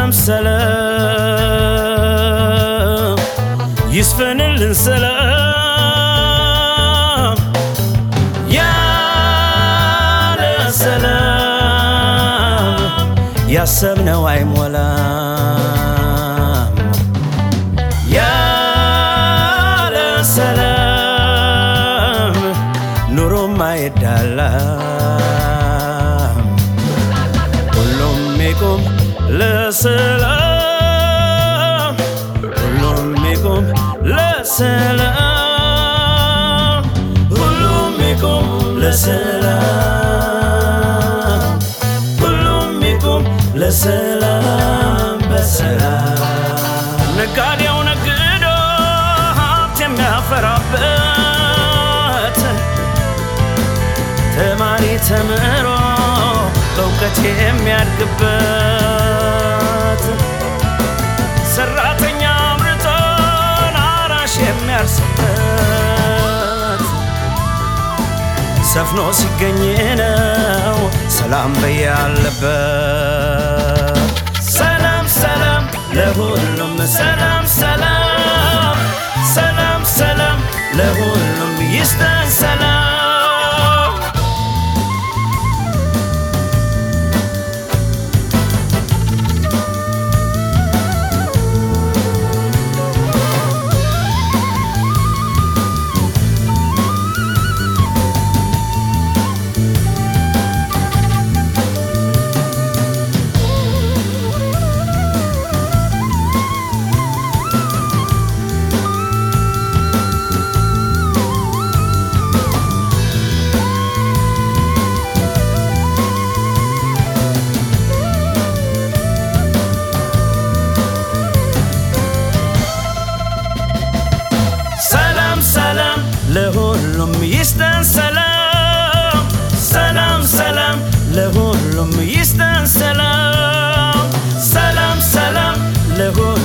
سلام يسفن السلام يا سلام يا سبنا وعيم ولام يا سلام نور ما يدلام كلهم يقوم لسلام كلهم يقوم لسلام كلهم يقوم لسلام كلهم يقوم لسلام بسلام نقالي ونقدو هابتم نفرابت تماري تمرو بوقتي የሚያድግበት ሰራተኛ አምርቶን አራሽ የሚያርስበት ሰፍኖ ሲገኝ ነው ሰላም በያለበት ሰላም ሰላም ለሁሉም ሰላም ሰላም ሰላም ሰላም ለሁሉም ይስጠን ሰላም لهولم يستن سلام سلام سلام لهولم يستن سلام سلام سلام لهولم